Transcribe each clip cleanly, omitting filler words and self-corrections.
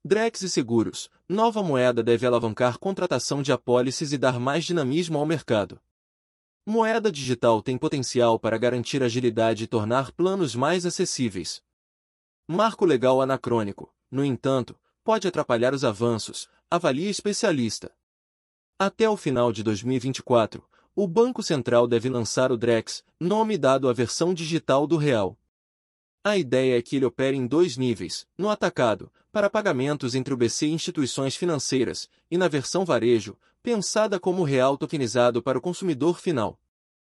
Drex e Seguros, nova moeda deve alavancar contratação de apólices e dar mais dinamismo ao mercado. Moeda digital tem potencial para garantir agilidade e tornar planos mais acessíveis. Marco legal anacrônico, no entanto, pode atrapalhar os avanços, avalia especialista. Até o final de 2024, o Banco Central deve lançar o Drex, nome dado à versão digital do real. A ideia é que ele opere em dois níveis, no atacado, para pagamentos entre o BC e instituições financeiras, e na versão varejo, pensada como real tokenizado para o consumidor final.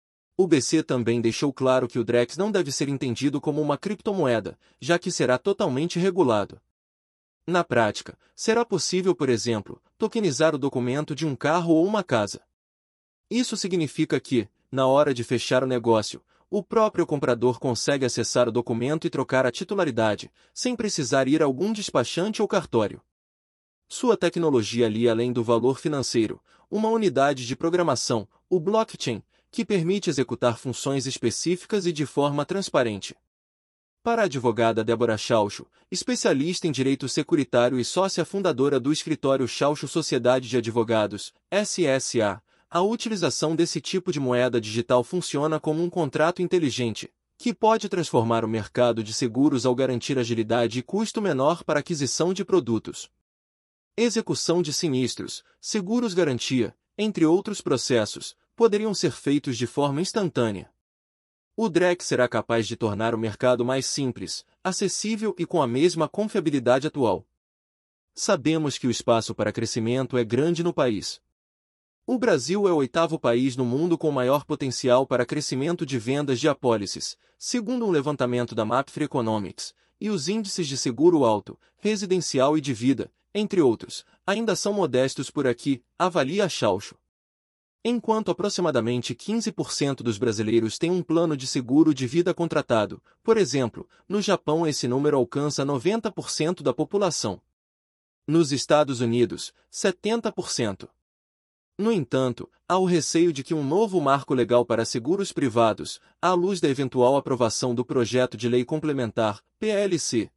O BC também deixou claro que o Drex não deve ser entendido como uma criptomoeda, já que será totalmente regulado. Na prática, será possível, por exemplo, tokenizar o documento de um carro ou uma casa. Isso significa que, na hora de fechar o negócio, o próprio comprador consegue acessar o documento e trocar a titularidade, sem precisar ir a algum despachante ou cartório. Sua tecnologia alia além do valor financeiro, uma unidade de programação, o blockchain, que permite executar funções específicas e de forma transparente. Para a advogada Débora Schaucho, especialista em direito securitário e sócia fundadora do escritório Schaucho Sociedade de Advogados, SSA, a utilização desse tipo de moeda digital funciona como um contrato inteligente, que pode transformar o mercado de seguros ao garantir agilidade e custo menor para a aquisição de produtos. Execução de sinistros, seguros-garantia, entre outros processos, poderiam ser feitos de forma instantânea. O Drex será capaz de tornar o mercado mais simples, acessível e com a mesma confiabilidade atual. Sabemos que o espaço para crescimento é grande no país. O Brasil é o oitavo país no mundo com maior potencial para crescimento de vendas de apólices, segundo um levantamento da Mapfre Economics, e os índices de seguro alto, residencial e de vida, entre outros, ainda são modestos por aqui, avalia a Schaucho. Enquanto aproximadamente 15% dos brasileiros têm um plano de seguro de vida contratado, por exemplo, no Japão esse número alcança 90% da população. Nos Estados Unidos, 70%. No entanto, há o receio de que um novo marco legal para seguros privados, à luz da eventual aprovação do projeto de lei complementar, PLC,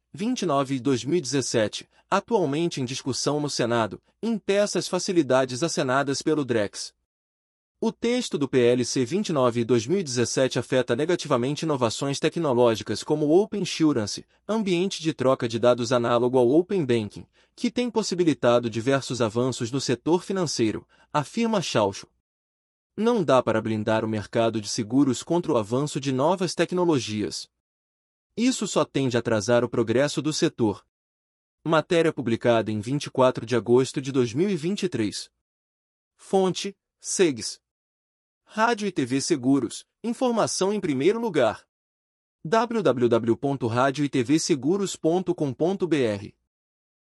29/2017, atualmente em discussão no Senado, impeça as facilidades acenadas pelo Drex. O texto do PLC 29/2017 afeta negativamente inovações tecnológicas como o Open Insurance, ambiente de troca de dados análogo ao Open Banking, que tem possibilitado diversos avanços no setor financeiro, afirma Schaucho. Não dá para blindar o mercado de seguros contra o avanço de novas tecnologias. Isso só tende a atrasar o progresso do setor. Matéria publicada em 24 de agosto de 2023. Fonte: SEGS. Rádio e TV Seguros, informação em primeiro lugar. www.radioetvseguros.com.br